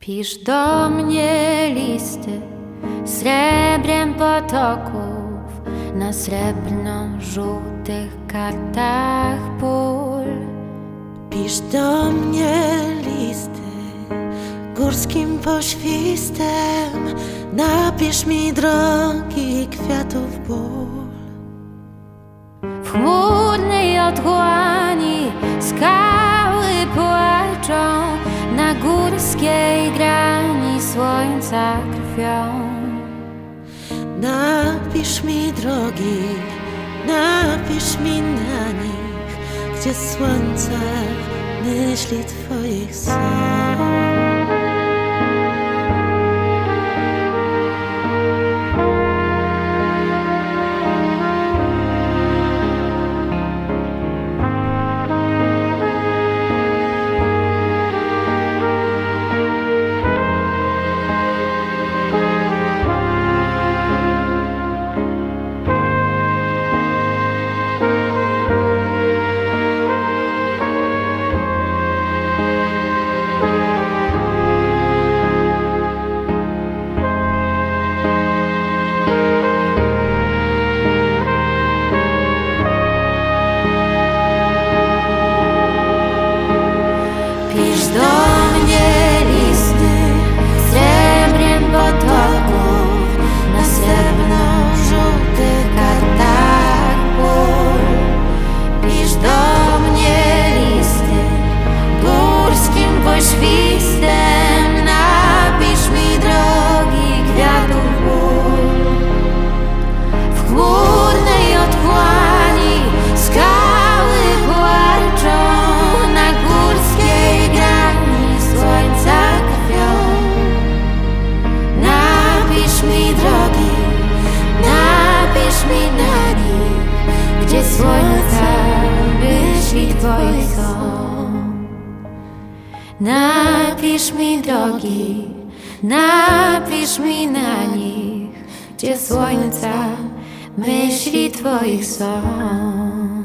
Pisz do mnie listy srebrem potoków na srebrno-żółtych kartach pól. Pisz do mnie listy górskim poświstem, napisz mi drogi kwiatów ból. W chmurnej otchłani skały płaczą, na górskiej grani słońca krwią. Napisz mi drogi, napisz mi na nich, gdzie słońce myśli twoich snów. Pisz do mnie listy srebrem potoków na srebrno-żółtych kartach pól. Pisz do mnie listy górskim poświstem, napisz mi drogi kwiatów ból. W chmurnej otchłani skały płaczą, na górskiej grani słońca krwią. Napisz mi drogi, napisz mi na nich, gdzie słońca myśli twoich są. Napisz mi drogi, napisz mi na nich, gdzie słońca myśli twoich są.